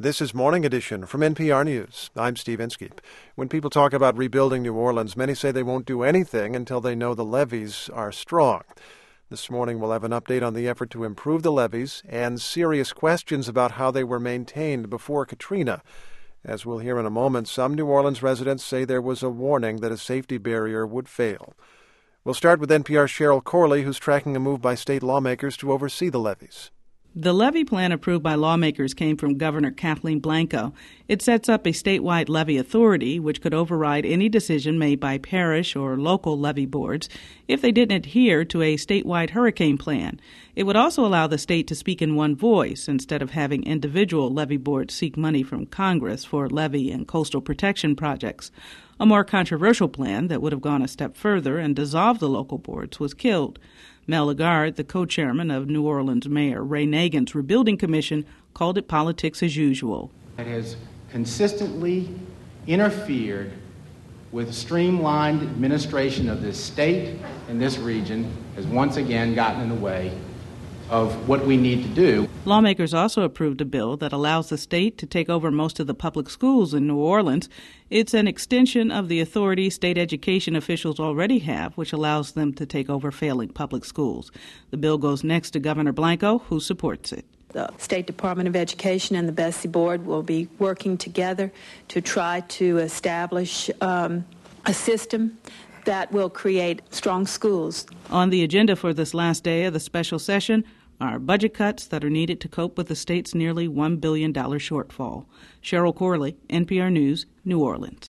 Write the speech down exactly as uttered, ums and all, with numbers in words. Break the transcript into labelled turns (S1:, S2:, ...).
S1: This is Morning Edition from N P R News. I'm Steve Inskeep. When people talk about rebuilding New Orleans, many say they won't do anything until they know the levees are strong. This morning we'll have an update on the effort to improve the levees and serious questions about how they were maintained before Katrina. As we'll hear in a moment, some New Orleans residents say there was a warning that a safety barrier would fail. We'll start with N P R's Cheryl Corley, who's tracking a move by state lawmakers to oversee the levees.
S2: The levee plan approved by lawmakers came from Governor Kathleen Blanco. It sets up a statewide levee authority, which could override any decision made by parish or local levee boards if they didn't adhere to a statewide hurricane plan. It would also allow the state to speak in one voice instead of having individual levee boards seek money from Congress for levee and coastal protection projects. A more controversial plan that would have gone a step further and dissolved the local boards was killed. Mel Lagarde, the co-chairman of New Orleans Mayor Ray Nagin's Rebuilding Commission, called it politics as usual.
S3: It has consistently interfered with the streamlined administration of this state and this region, has once again gotten in the way of what we need to do.
S2: Lawmakers also approved a bill that allows the state to take over most of the public schools in New Orleans. It's an extension of the authority state education officials already have, which allows them to take over failing public schools. The bill goes next to Governor Blanco, who supports it.
S4: The State Department of Education and the Bessie Board will be working together to try to establish um, a system that will create strong schools.
S2: On the agenda for this last day of the special session are budget cuts that are needed to cope with the state's nearly one billion dollars shortfall. Cheryl Corley, N P R News, New Orleans.